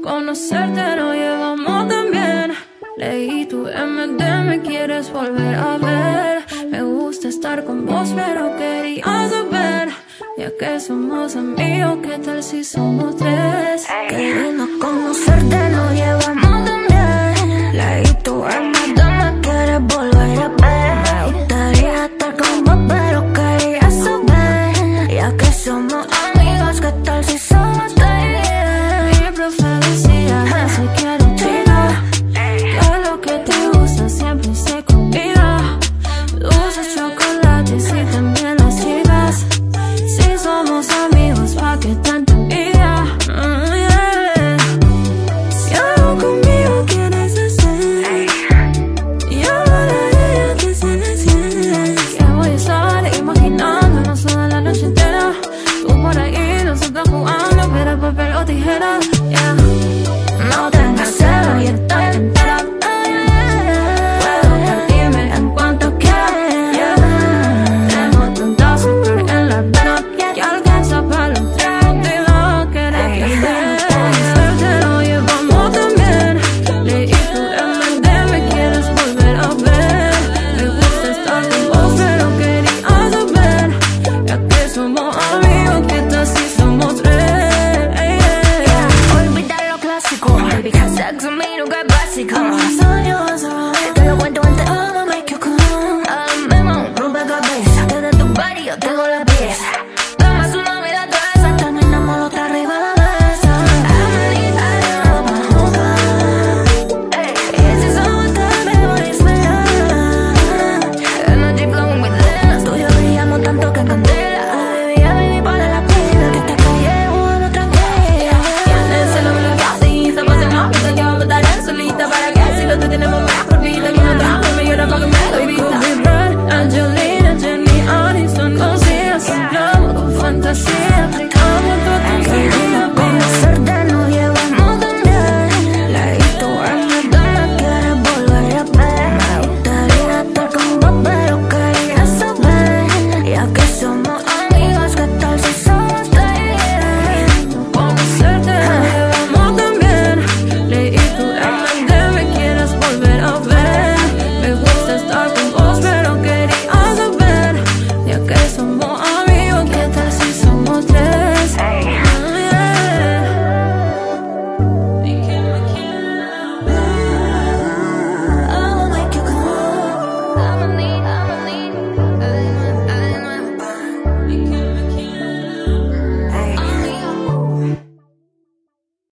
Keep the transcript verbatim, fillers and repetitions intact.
conocerte nos llevamos tan bien. Leí tu M D, me quieres volver a ver. Me gusta estar con vos, pero quería saber, ya que somos amigos, ¿qué tal si somos tres? Queriendo conocerte nos llevamos tan bien. Leí tu M D, me quieres volver a ver. Me gustaría estar con vos, pero quería saber, ya que somos amigos, ¿qué tal si somos tres? Mi profe decía, si quiero chica, que lo que te gusta siempre se combina. Dulces, chocolates y también las chicas. Si somos amigos, pa' que tanta envidia. Mm, yeah. Si algo conmigo quieres hacer, yo volaría que se decide. Que voy a estar imaginándonos toda la noche entera. Tú por ahí, nosotros jugando, piedra, papel o tijera. Yeah. No tengas celos y estoy entera. Puedo partirme en cuanto quieras. Yeah. Tengo tanta azúcar en las venas que alcanza para los tres. Digo que eres quien eres. Te lo llevamos tan bien. Leí tu M D, me quieres volver a ver. Me gusta estar con vos, pero quería saber, ya que somos amigos, ¿qué tal si somos tres? Olvida lo clásico, baby, que sexo a mí nunca es básico. Te lo cuento antes, I'ma make you come. Ahora mismo, rompecabezas, desde tu body yo tengo la pieza.